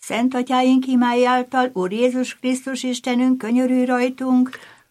Szent Atyáink imái által, Úr Jézus Krisztus Istenünk, könyörülj rajtunk.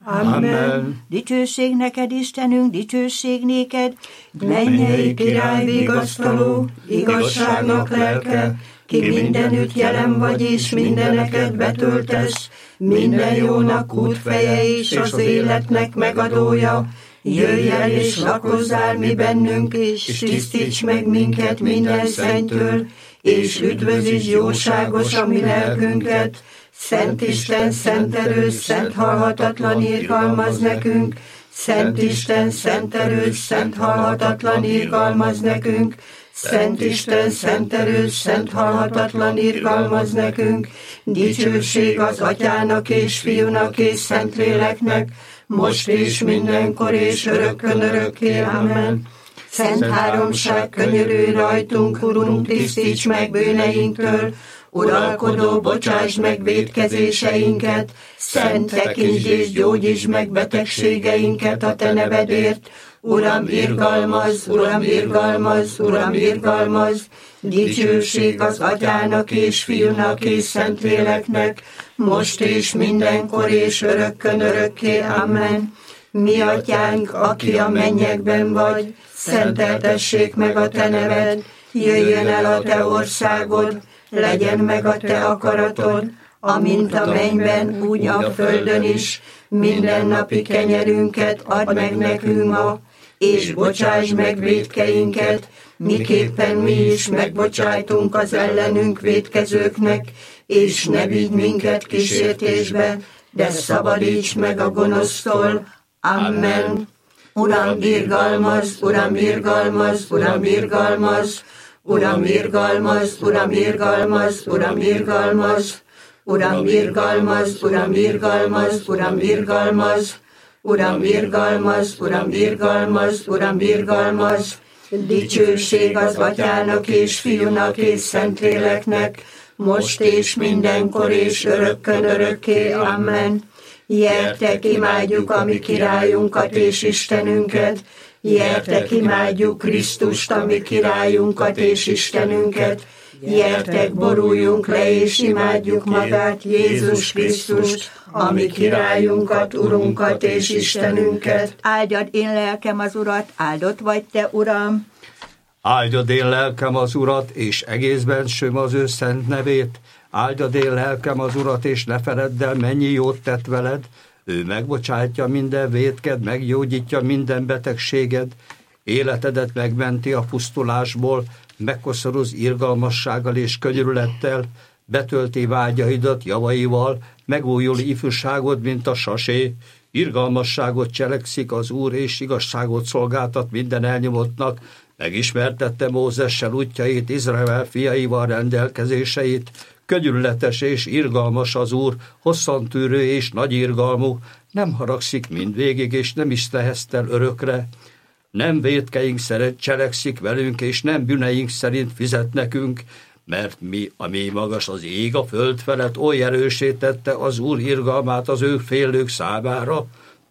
Amen. Dicsőség neked, Istenünk, dicsőség néked. Mennyei király vigasztaló, igazságnak lelke, ki mindenütt jelen vagy és mindeneket betöltesz, minden jónak útfeje és az életnek megadója. Jöjj el és lakozzál mi bennünk, és tisztíts meg minket minden szennytől, és üdvözíts jóságos a mi lelkünket. Szent Isten, szent erős, szent halhatatlan irgalmaz nekünk. Szent Isten, szent erős, szent halhatatlan irgalmaz nekünk. Szent Isten, szent erős, szent halhatatlan irgalmaz nekünk. Dicsőség az Atyának és Fiúnak és Szentléleknek, most és mindenkor és örökkön örökké. Amen. Szent Háromság, könyörülj rajtunk, Urunk, tisztíts meg bűneinktől. Uralkodó, bocsásd meg vétkezéseinket, szent tekintsd és gyógyítsd meg betegségeinket a te nevedért. Uram, irgalmazz, Uram, irgalmazz, Uram, irgalmazz. Dicsőség az Atyának és Fiúnak és Szentléleknek, most és mindenkor és örökkön örökké. Amen. Mi Atyánk, aki a mennyekben vagy, szenteltessék meg a te neved, jöjjön el a te országod, legyen meg a te akaratod, amint a mennyben, úgy a földön is. Mindennapi kenyerünket add meg nekünk ma, és bocsásd meg vétkeinket, miképpen mi is megbocsájtunk az ellenünk vétkezőknek, és ne vigy minket kísértésbe, de szabadíts meg a gonosztól. Amen. Uram, irgalmazz, Uram, irgalmazz, Uram, irgalmazz. Uram, irgalmazz, Uram, irgalmazz, Uram, irgalmazz. Uram, irgalmazz, Uram, irgalmazz, Uram, irgalmazz. Uram, irgalmazz, Uram, irgalmazz, Uram, irgalmazz. Dicsőség az Atyának és Fiúnak és Szentléleknek, most és mindenkor és örökkön örökké. Amen. Gyertek, imádjuk a mi királyunkat és Istenünket, gyertek, imádjuk Krisztust, a mi királyunkat és Istenünket, gyertek, boruljunk le és imádjuk magát, Jézus Krisztust, a mi királyunkat, Urunkat és Istenünket. Áldjad én lelkem az Urat, áldott vagy te, Uram. Áldjad én lelkem az Urat, és egészben söm az ő szent nevét. Áldjad én lelkem az Urat, és ne feledd el, mennyi jót tett veled. Ő megbocsátja minden vétked, meggyógyítja minden betegséged, életedet megmenti a pusztulásból, megkoszorúz irgalmassággal és könyörülettel, betölti vágyaidat javaival, megújul ifjúságod, mint a sasé, irgalmasságot cselekszik az Úr, és igazságot szolgáltat minden elnyomottnak, megismertette Mózessel útjait, Izrael fiaival rendelkezéseit, könyörületes és irgalmas az Úr, hosszantűrő és nagy irgalmú, nem haragszik mindvégig, és nem is leheztel örökre. Nem vétkeink szerint cselekszik velünk, és nem bűneink szerint fizet nekünk, mert ami magas az ég a föld felett, oly erőssé tette az Úr irgalmát az ő félők számára,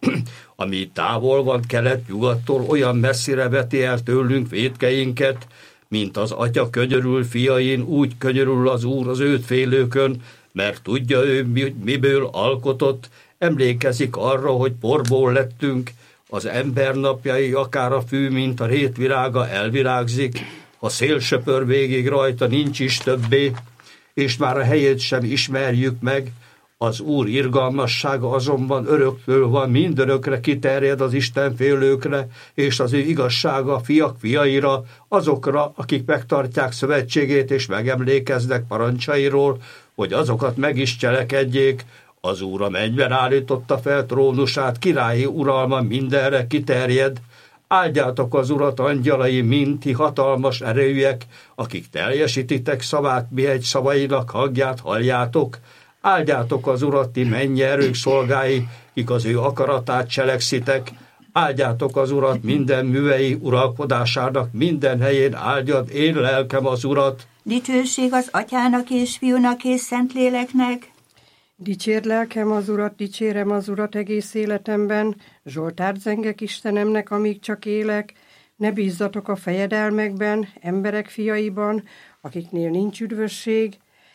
ami távol van kelet-nyugattól, olyan messzire veti el tőlünk vétkeinket, mint az Atya könyörül fiain, úgy könyörül az Úr az őt félőkön, mert tudja ő, miből alkotott, emlékezik arra, hogy porból lettünk, az ember napjai akár a fű, mint a rétvirága elvirágzik, a szél söpör végig rajta, nincs is többé, és már a helyét sem ismerjük meg, az Úr irgalmassága azonban örökből van, mindörökre kiterjed az Istenfélőkre, és az ő igazsága a fiak fiaira, azokra, akik megtartják szövetségét és megemlékeznek parancsairól, hogy azokat meg is cselekedjék. Az Úr a mennyben állította fel trónusát, királyi uralma mindenre kiterjed. Áldjátok az Urat, angyalai, mind ti hatalmas erőjek, akik teljesítitek szavát, mi egy szavainak hangját halljátok. Áldjátok az Urat, ti mennyi erők szolgái, kik az ő akaratát cselekszitek. Áldjátok az Urat, minden művei uralkodásának minden helyén áldjad én lelkem az Urat. Dicsőség az Atyának és Fiúnak és Szentléleknek. Dicsérd lelkem az Urat, dicsérem az Urat egész életemben, Zsoltárt zengek Istenemnek, amíg csak élek. Ne bízzatok a fejedelmekben, emberek fiaiban, akiknél nincs üdvösség.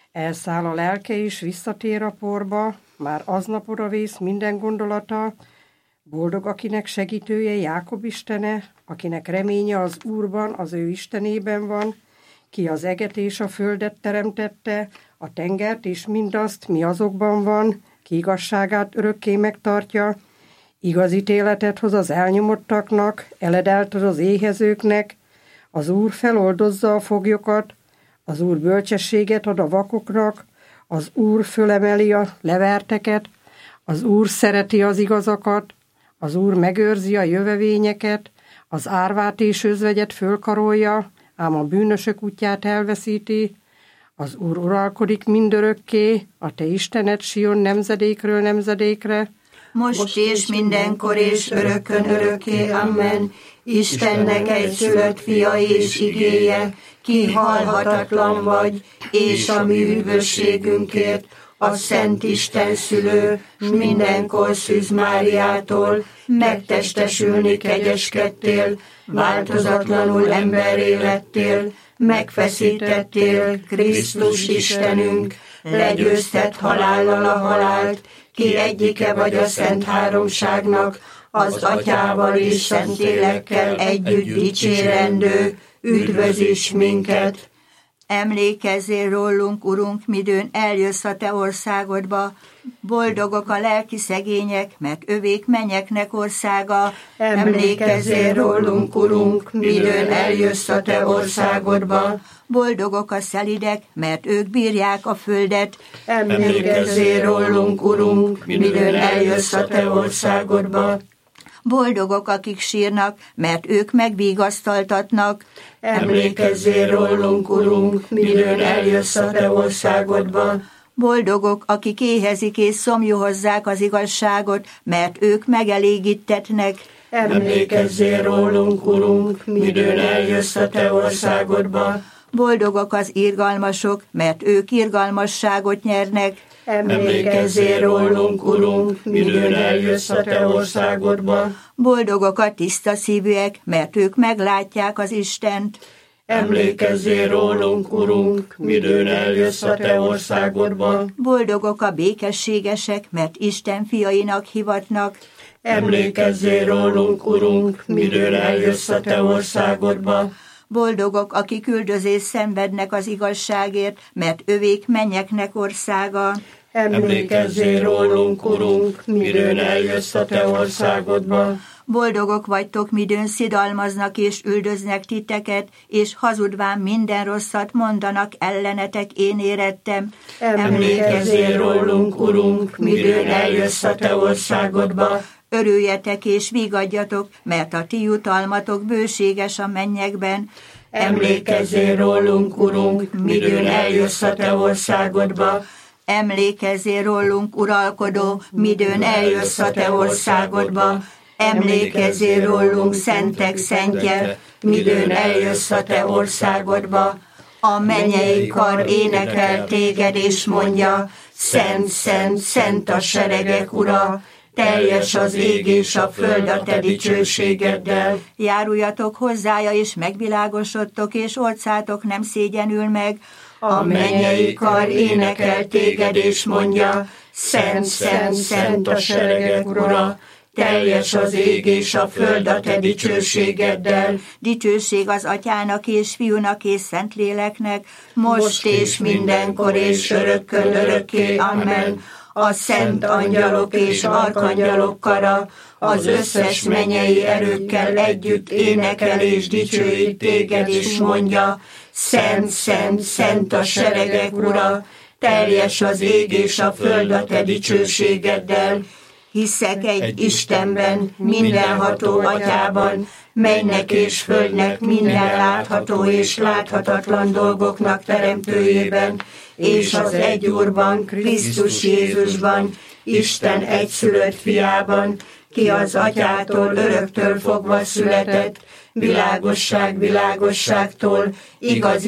Elszáll a lelke és visszatér a porba, már aznap odavész minden gondolata. Boldog, akinek segítője Jákob istene, akinek reménye az Úrban, az ő Istenében van, ki az eget és a földet teremtette, a tengert és mindazt, mi azokban van, ki igazságát örökké megtartja, igaz ítéletet hoz az elnyomottaknak, eledelt az éhezőknek, az Úr feloldozza a foglyokat, az Úr bölcsességet ad a vakoknak, az Úr fölemeli a leverteket, az Úr szereti az igazakat, az Úr megőrzi a jövevényeket, az árvát és özvegyet fölkarolja, ám a bűnösök útját elveszíti. Az Úr uralkodik mindörökké, a te Istened Sion nemzedékről nemzedékre. Most és mindenkor és örökkön örökké, amen. Istennek egy szülött fia és igéje, ki halhatatlan vagy, és a mi üdvösségünkért, a Szent Isten szülő, mindenkor Szűz Máriától, megtestesülni kegyeskedtél, változatlanul emberré lettél, megfeszítettél, Krisztus Istenünk, legyőzted halállal a halált, ki egyike vagy a Szent Háromságnak, az Atyával és Szentlélekkel együtt dicsérendő, üdvözíts minket! Emlékezzél rólunk, Urunk, midőn eljössz a te országodba. Boldogok a lelki szegények, mert övék mennyeknek országa. Emlékezzél rólunk, Urunk, midőn eljössz a te országodba. Boldogok a szelidek, mert ők bírják a földet. Emlékezzél rólunk, Urunk, midőn eljössz a te országodba. Boldogok, akik sírnak, mert ők megvigasztaltatnak. Emlékezzél rólunk, Urunk, midőn eljössz a te országodba. Boldogok, akik éhezik és szomjuhozzák az igazságot, mert ők megelégítetnek. Emlékezzél rólunk, Urunk, midőn eljössz a te országodba. Boldogok az irgalmasok, mert ők irgalmasságot nyernek. Emlékezzél rólunk, Urunk, midőn eljössz a te országodba. Boldogok a tiszta szívűek, mert ők meglátják az Istent. Emlékezzél rólunk, Urunk, midőn eljössz a te országodba. Boldogok a békességesek, mert Isten fiainak hivatnak. Emlékezzél rólunk, Urunk, midőn eljössz a te országodba. Boldogok, akik üldözést szenvednek az igazságért, mert övék mennyeknek országa. Emlékezzél rólunk, Urunk, midőn eljössz a te országodba. Boldogok vagytok, midőn szidalmaznak és üldöznek titeket, és hazudván minden rosszat mondanak ellenetek, én érettem. Emlékezzél rólunk, Urunk, midőn eljössz a te országodba. Örüljetek és vigadjatok, mert a ti jutalmatok bőséges a mennyekben. Emlékezzél rólunk, Urunk, midőn eljössz a te országodba. Emlékezzél rólunk, uralkodó, midőn eljössz a te országodba. Emlékezzél rólunk, szentek szentje, midőn eljössz a te országodba. A mennyei kar énekel téged és mondja, szent, szent, szent a seregek ura, teljes az ég és a föld a te dicsőségeddel. Járuljatok hozzája, és megvilágosodtok, és orcátok nem szégyenül meg. A mennyei kar énekel téged, és mondja, szent, szent, szent a seregek ura, teljes az ég és a föld a te dicsőségeddel. Dicsőség az Atyának és Fiúnak és Szentléleknek, most és mindenkor és örökkön örökké, amen. A szent angyalok és arkangyalok kara, az összes mennyei erőkkel együtt énekel és dicsőít téged, és mondja, szent, szent, szent a seregek ura, teljes az ég és a föld a te dicsőségeddel. Hiszek egy Istenben, mindenható Atyában, mennek és földnek minden látható és láthatatlan dolgoknak teremtőjében, és az egy Úrban, Krisztus Jézusban, Isten egyszülött fiában, ki az Atyától öröktől fogva született, világosság világosságtól, igaz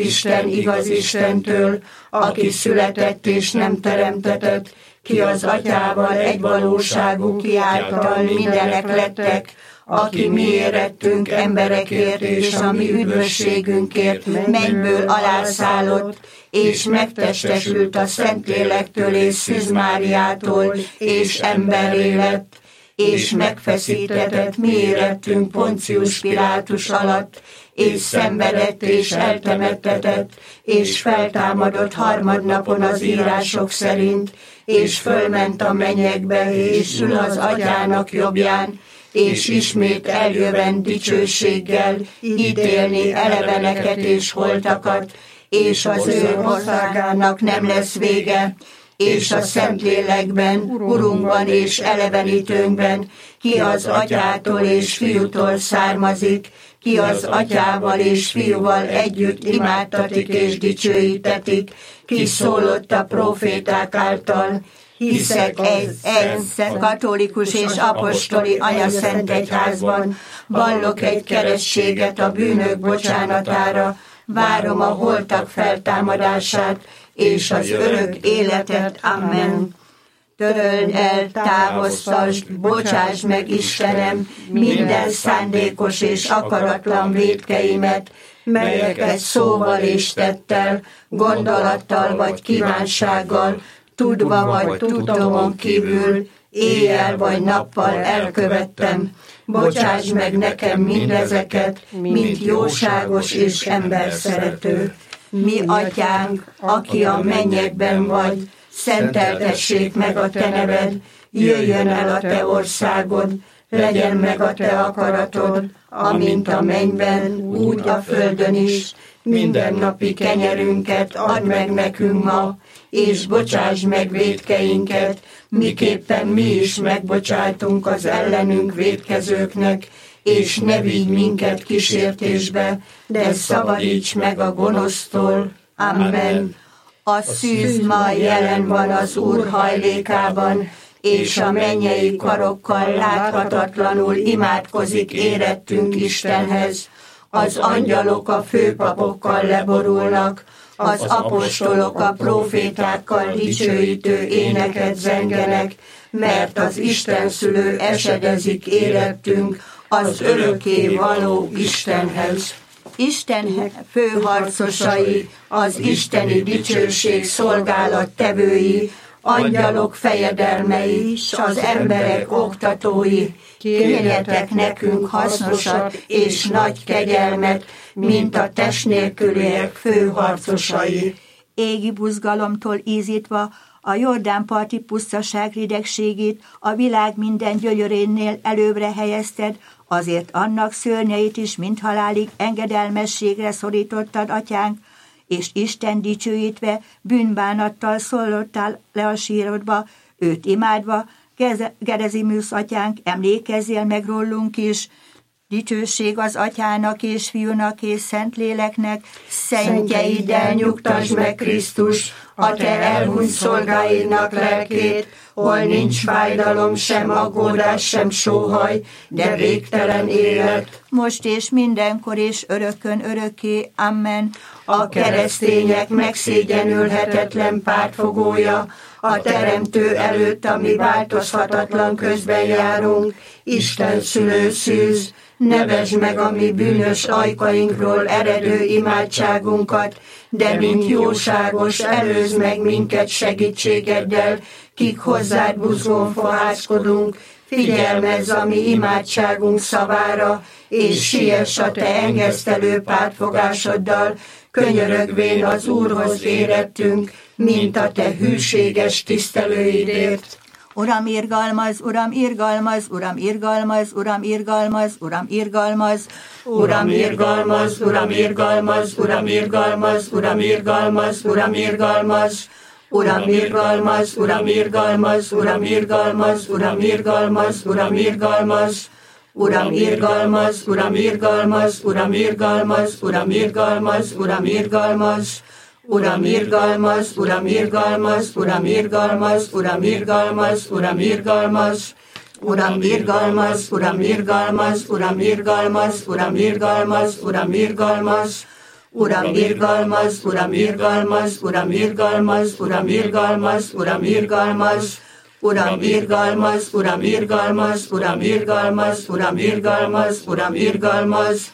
Istentől, aki született és nem teremtetett, ki az Atyával egy valóságú, ki által mindenek lettek, aki mi érettünk emberekért és a mi üdvösségünkért mennyből alászállott, és megtestesült a Szentlélektől és Szűz Máriától, és emberré lett, és megfeszítetett mi érettünk Poncius Pilátus alatt, és szenvedett és eltemettetett, és feltámadott harmadnapon az írások szerint, és fölment a mennyekbe, és ül az Atyának jobbján, és ismét eljövend dicsőséggel, ítélni eleveneket és holtakat, és az ő országának nem lesz vége, és a Szentlélekben, Urunkban és elevenítőnkben, ki az Atyától és Fiútól származik, ki az Atyával és Fiúval együtt imádtatik és dicsőítetik, ki szólott a próféták által. Hiszek egy katolikus és apostoli anyaszent egyházban, vallok egy keresztséget a bűnök bocsánatára, várom a holtak feltámadását és az örök életet. Amen. Töröld el, távoztasd, bocsáss meg, Istenem, minden szándékos és akaratlan vétkeimet, melyeket szóval és tettel, gondolattal vagy kívánsággal, tudva vagy tudomon kívül, éjjel vagy nappal elkövettem. Bocsáss meg nekem mindezeket, mint jóságos és emberszerető. Mi Atyánk, aki a mennyekben vagy, szenteltessék meg a te neved, jöjjön el a te országod, legyen meg a te akaratod, amint a mennyben, úgy a földön is. Mindennapi kenyerünket add meg nekünk ma, és bocsáss meg vétkeinket, miképpen mi is megbocsájtunk az ellenünk vétkezőknek, és ne vigy minket kísértésbe, de szabadíts meg a gonosztól. Amen. A szűz ma jelen van az Úr hajlékában, és a mennyei karokkal láthatatlanul imádkozik érettünk Istenhez. Az angyalok a főpapokkal leborulnak, az apostolok a prófétákkal dicsőítő éneket zengenek, mert az Istenszülő esedezik érettünk az örökké való Istenhez. Isten főharcosai, az isteni dicsőség szolgálat tevői, angyalok fejedelmei, s az emberek oktatói, kérjetek nekünk hasznosat és nagy kegyelmet, mint a test nélküliek főharcosai. Égi buzgalomtól ízítva a Jordánparti pusztaság ridegségét a világ minden gyönyörénél előbbre helyezted, azért annak szörnyeit is mind halálig engedelmességre szorítottad, Atyánk, és Isten dicsőítve bűnbánattal szóllottál le a sírodba, őt imádva, Gerezimusz Atyánk, emlékezzél meg rólunk is. Dicsőség az Atyának és Fiúnak és Szentléleknek, szentjeiddel nyugtasd meg Krisztus, a te elhunyt szolgáidnak lelkét, hol nincs fájdalom, sem aggódás, sem sóhaj, de végtelen élet. Most és mindenkor és örökön örökké. Amen. A keresztények megszégyenülhetetlen pártfogója, a Teremtő előtt, ami változhatatlan közben járunk, Isten szülő szűz, nevesd meg a mi bűnös ajkainkról eredő imádságunkat, de mint jóságos, előzd meg minket segítségeddel, kik hozzád buzgón fohászkodunk, figyelmezz a mi imádságunk szavára, és siess a te engesztelő pártfogásoddal, könyörögvén az Úrhoz érettünk, mint a te hűséges tisztelőidért. Uram, irgalmaz, Uram, irgalmaz, Uram, irgalmaz, Uram, irgalmaz, Uram, irgalmaz. Uram, irgalmaz, Uram, irgalmaz, Uram, irgalmaz, Uram, irgalmaz, Uram, irgalmaz. Uram, irgalmaz, Uram, irgalmaz, Uram, irgalmaz, Uram, irgalmaz, Uram, irgalmaz. Uram, irgalmaz, Uram, irgalmaz, Uram, irgalmaz, Uram, irgalmaz, Uram, irgalmaz. Uram, irgalmaz, Uram, irgalmaz, Uram, irgalmaz, Uram, irgalmaz, Uram, irgalmaz. Uram, irgalmaz, Uram, irgalmaz, Uram, irgalmaz, Uram, irgalmaz, Uram, irgalmaz. Uram, irgalmaz, Uram, irgalmaz, Uram, irgalmaz, Uram, irgalmaz, Uram, irgalmaz. Uram, irgalmaz, Uram, irgalmaz, Uram, irgalmaz, Uram, irgalmaz, Uram, irgalmaz.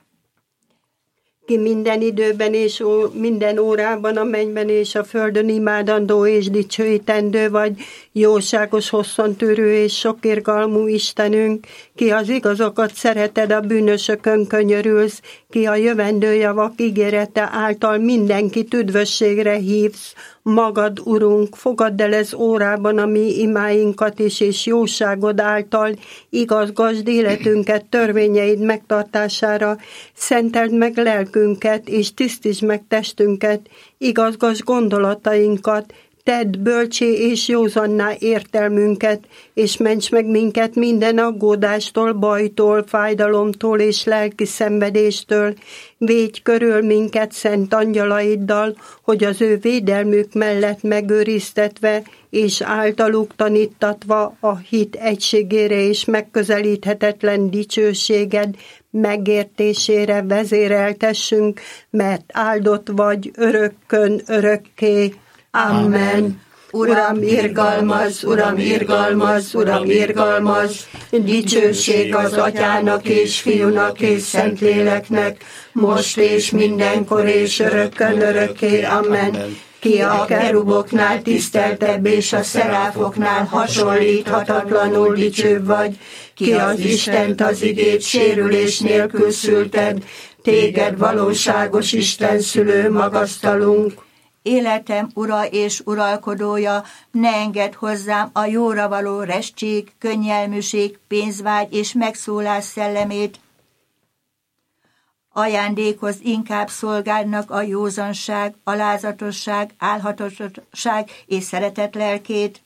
Ki minden időben és minden órában a mennyben és a földön imádandó és dicsőítendő vagy, jóságos, hosszantűrő és sokirgalmú Istenünk, ki az igazokat szereted, a bűnösökön könyörülsz, ki a jövendő javak ígérete által mindenkit üdvösségre hívsz, magad, Urunk, fogadd el ez órában a mi imáinkat is, és jóságod által igazgasd életünket törvényeid megtartására, szenteld meg lelkünket, és tisztítsd meg testünket, igazgasd gondolatainkat, tedd bölcsé és józanná értelmünket, és ments meg minket minden aggódástól, bajtól, fájdalomtól és lelki szenvedéstől. Védj körül minket szent angyalaiddal, hogy az ő védelmük mellett megőriztetve, és általuk tanítatva a hit egységére és megközelíthetetlen dicsőséged megértésére vezéreltessünk, mert áldott vagy örökkön örökké. Amen. Uram, irgalmaz, Uram, irgalmaz, Uram, irgalmaz, dicsőség az Atyának és Fiúnak és Szentléleknek, most és mindenkor és örökkön örökké. Amen. Ki a keruboknál tiszteltebb és a szeráfoknál hasonlíthatatlanul dicsőbb vagy, ki az Istent az igét sérülés nélkül szülted, téged valóságos Isten szülő magasztalunk. Életem ura és uralkodója, ne engedd hozzám a jóra való restség, könnyelműség, pénzvágy és megszólás szellemét. Ajándékozz inkább szolgádnak a józanság, alázatosság, álhatatosság és szeretet lelkét.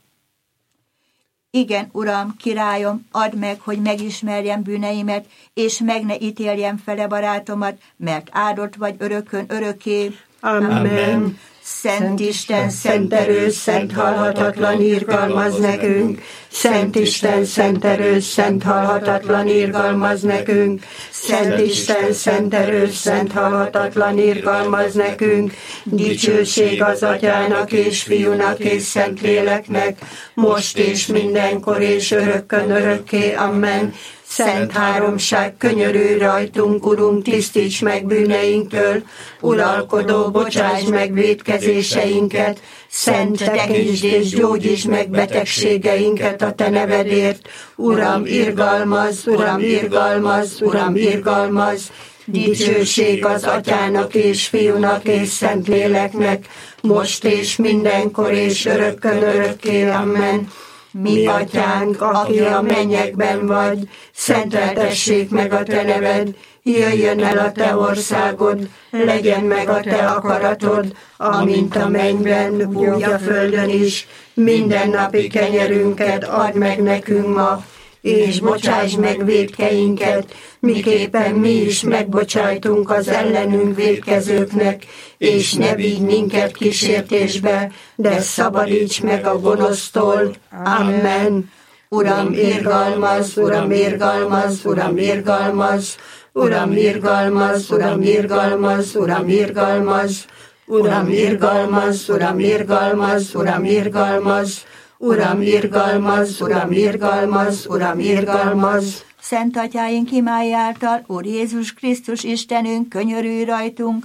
Igen, Uram, királyom, add meg, hogy megismerjem bűneimet, és meg ne ítéljem fele barátomat, mert áldott vagy örökkön örökké. Amen. Szent Isten, szent erős, szent halhatatlan, irgalmaz nekünk. Szent Isten, szent erős, szent halhatatlan, irgalmaz nekünk. Szent Isten, szent erős, szent halhatatlan, irgalmaz nekünk. Dicsőség az Atyának és Fiúnak és Szentléleknek, most és mindenkor és örökkön örökké. Amen. Szent háromság, könyörülj rajtunk, Urunk, tisztíts meg bűneinktől, uralkodó, bocsáss meg vétkezéseinket, Szent, tekintsd és gyógyítsd meg betegségeinket a te nevedért. Uram, irgalmaz, Uram, irgalmaz, Uram, irgalmaz. Dicsőség az Atyának és Fiúnak és Szentléleknek, most és mindenkor és örökkön örökké. Amen. Mi Atyánk, aki a mennyekben vagy, szenteltessék meg a te neved, jöjjön el a te országod, legyen meg a te akaratod, amint a mennyben, úgy a földön is. Mindennapi kenyerünket add meg nekünk ma, és bocsáss meg vétkeinket, miképpen mi is megbocsájtunk az ellenünk vétkezőknek, és ne vigy minket kísértésbe, de szabadíts meg a gonosztól. Amen. Uram, irgalmaz, Uram, irgalmaz, Uram, irgalmaz, Uram, irgalmaz, Uram, irgalmaz, Uram, irgalmaz, Uram, irgalmaz, Uram, irgalmaz, Uram, irgalmaz, Uram, irgalmaz, Uram, irgalmaz, Uram, irgalmaz. Szent Atyáink imái által, Úr Jézus Krisztus Istenünk, könyörülj rajtunk.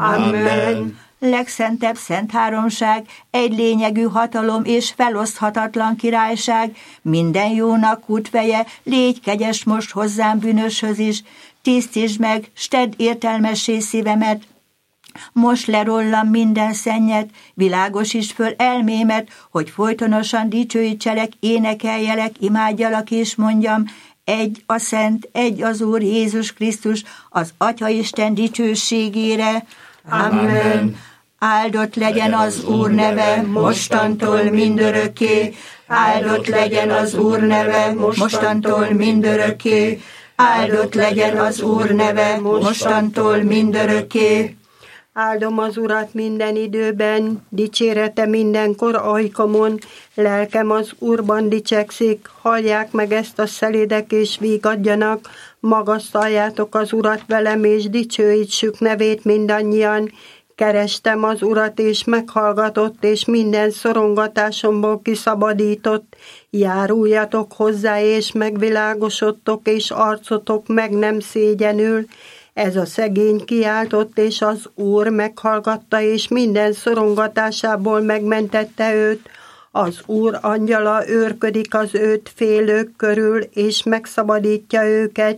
Amen. Legszentebb szent háromság, egy lényegű hatalom és feloszthatatlan királyság, minden jónak útveje, légy kegyes most hozzám bűnöshöz is, tisztítsd meg, s tedd értelmessé szívemet, most le rólam minden szennyet, világosítsd föl elmémet, hogy folytonosan dicsőítselek, énekeljelek, imádjalak és mondjam, egy a Szent, egy az Úr Jézus Krisztus, az Atyaisten dicsőségére. Amen. Áldott legyen az Úr neve, mostantól mindörökké. Áldott legyen az Úr neve, mostantól mindörökké. Áldott legyen az Úr neve, mostantól mindörökké. Áldom az Urat minden időben, dicsérete mindenkor ajkamon, lelkem az Úrban dicsekszik, hallják meg ezt a szelédek és vígadjanak, magasztaljátok az Urat velem és dicsőítsük nevét mindannyian, Kerestem az Urat, és meghallgatott, és minden szorongatásomból kiszabadított. Járuljatok hozzá, és megvilágosodtok, és arcotok meg nem szégyenül. Ez a szegény kiáltott, és az Úr meghallgatta, és minden szorongatásából megmentette őt. Az Úr angyala őrködik az őt félők körül, és megszabadítja őket.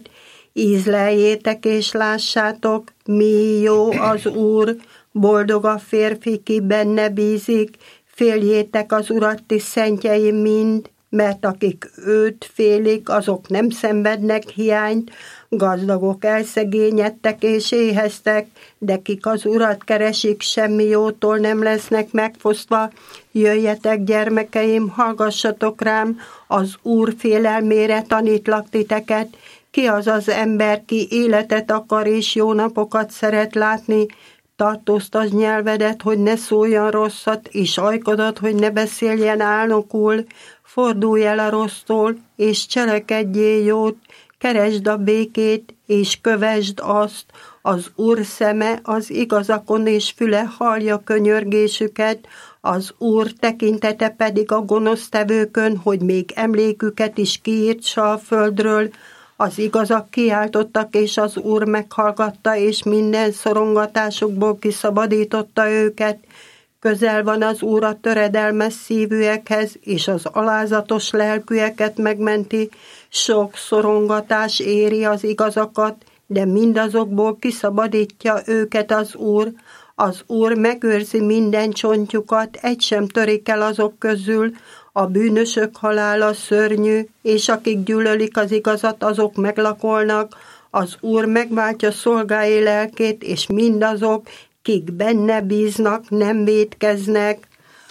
Ízleljétek és lássátok, mi jó az Úr, boldog a férfi, ki benne bízik. Féljétek az Urat, ti szentjei mind, mert akik őt félik, azok nem szenvednek hiányt. Gazdagok elszegényedtek és éheztek, de kik az Urat keresik, semmi jótól nem lesznek megfosztva. Jöjjetek, gyermekeim, hallgassatok rám, az Úr félelmére tanítlak titeket. Ki az az ember, ki életet akar és jó napokat szeret látni? Tartóztasd nyelvedet, hogy ne szóljon rosszat, és ajkodat, hogy ne beszéljen álnokul. Fordulj el a rossztól, és cselekedjél jót, keresd a békét, és kövesd azt. Az Úr szeme az igazakon, és füle hallja könyörgésüket, az Úr tekintete pedig a gonosztevőkön, hogy még emléküket is kiírtsa a földről. Az igazak kiáltottak, és az Úr meghallgatta, és minden szorongatásukból kiszabadította őket. Közel van az Úr a töredelmes szívűekhez, és az alázatos lelkűeket megmenti. Sok szorongatás éri az igazakat, de mindazokból kiszabadítja őket az Úr. Az Úr megőrzi minden csontjukat, egy sem törik el azok közül. A bűnösök halála szörnyű, és akik gyűlölik az igazat, azok meglakolnak. Az Úr megváltja szolgái lelkét, és mindazok, kik benne bíznak, nem vétkeznek.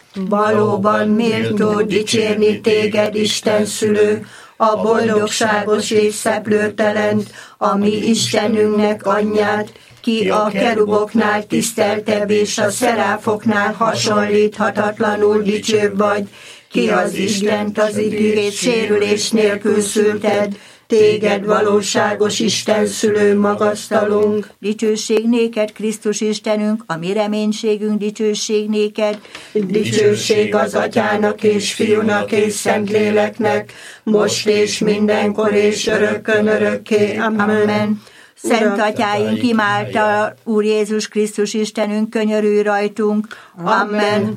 Valóban méltó dicsérni téged, Isten szülő, a boldogságos és szeplőtelent, a mi Istenünknek anyját, ki a keruboknál tiszteltebb és a szeráfoknál hasonlíthatatlanul dicsőbb vagy, ki az Istent az igét sérülés nélkül szülted, téged valóságos Isten szülő magasztalunk. Dicsőség néked, Krisztus Istenünk, a mi reménységünk, dicsőség néked. Dicsőség az Atyának és Fiúnak és Szentléleknek, most és mindenkor és örökkön örökké. Amen. Szent Atyáink, imádta Úr Jézus Krisztus Istenünk, könyörülj rajtunk. Amen.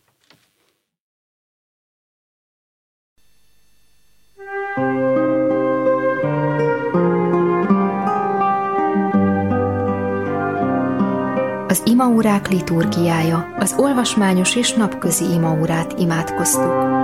Az imaórák liturgiája, az olvasmányos és napközi imaórát imádkoztuk.